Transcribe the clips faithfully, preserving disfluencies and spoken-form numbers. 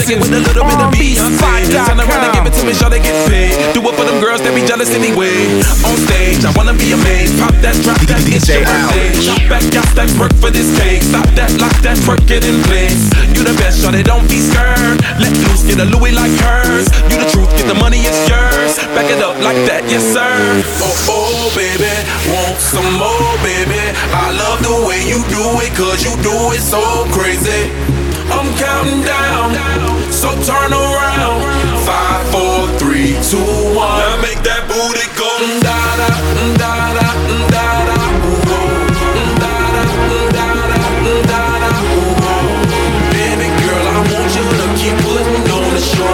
Mix it with a little bit of Beyonce. Turn around and give it to me, sure they get paid. Do it for them girls that be jealous anyway. On stage, I wanna be amazed. Pop that, drop that, it's your birthday. Shop back, got that work for this cake. Stop that, lock that, work it in place. You the best, sure they don't be scared. Let loose, get a Louis like hers. You the truth, get the money, it's yours. Back it up like that, yes sir. Oh, oh, baby, want some more, baby. I love the way you do it, cause you do it so crazy. I'm counting down, so turn around. Five, four, three, two, one. Now make that booty go da-da, da-da, da-da, da-da, da-da, da-da, baby girl, I want you to keep putting on the show.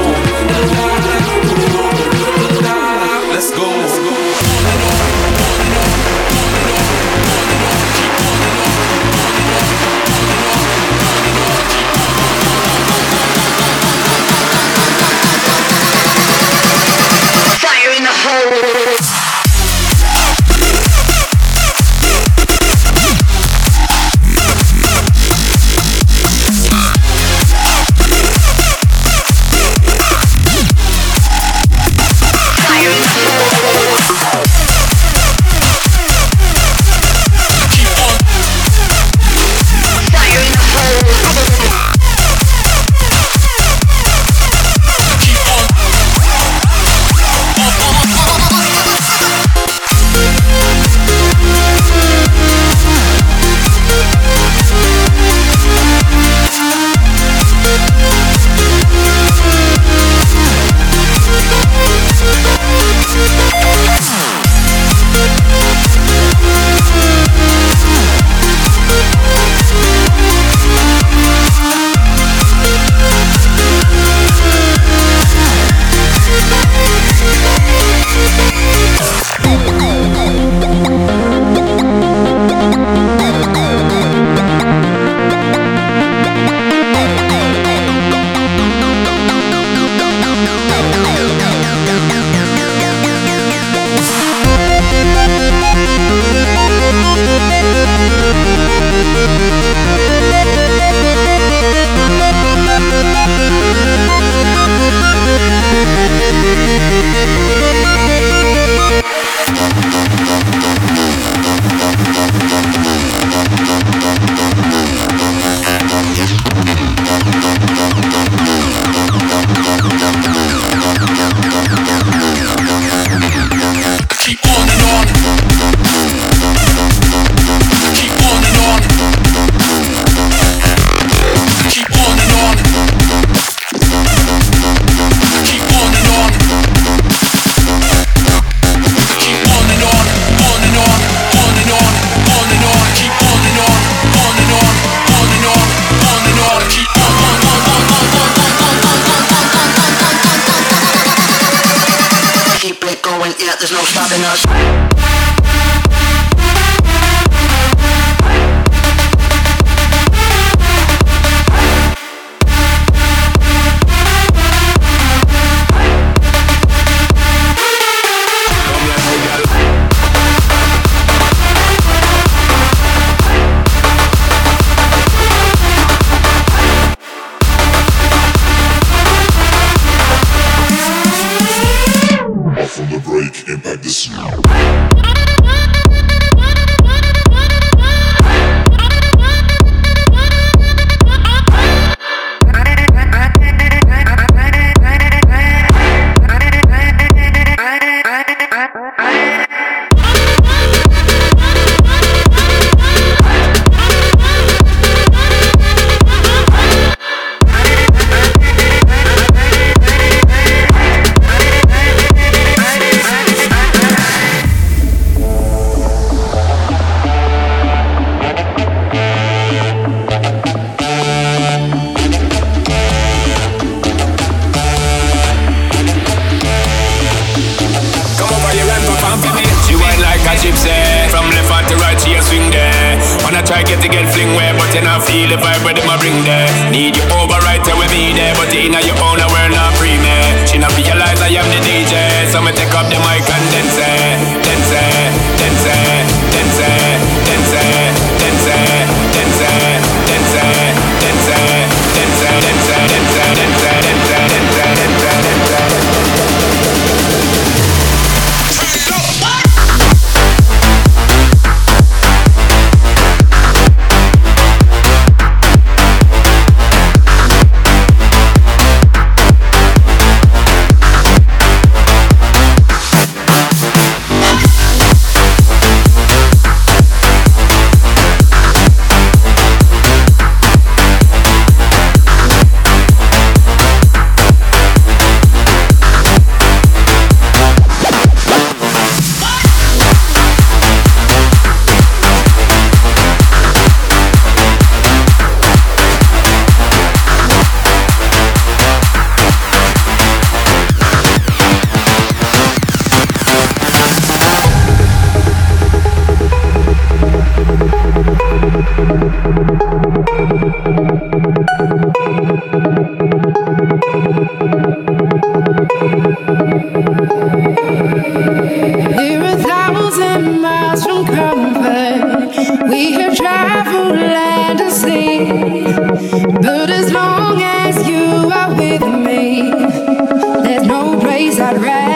Let's go, let's go. Fire in the hole. There's no stopping us. From the break, impact the scene. Try get to get fling where, but you not feel the vibe where them a bring there. Need you over right there with me there, but in your own a world not free me. She not realize I am the D J, so me take up the mic and then say, then say, then say, then say, then say, then say, then say, then say, then say, then say, then say, then say, then say, then say. with me. There's no place I'd rather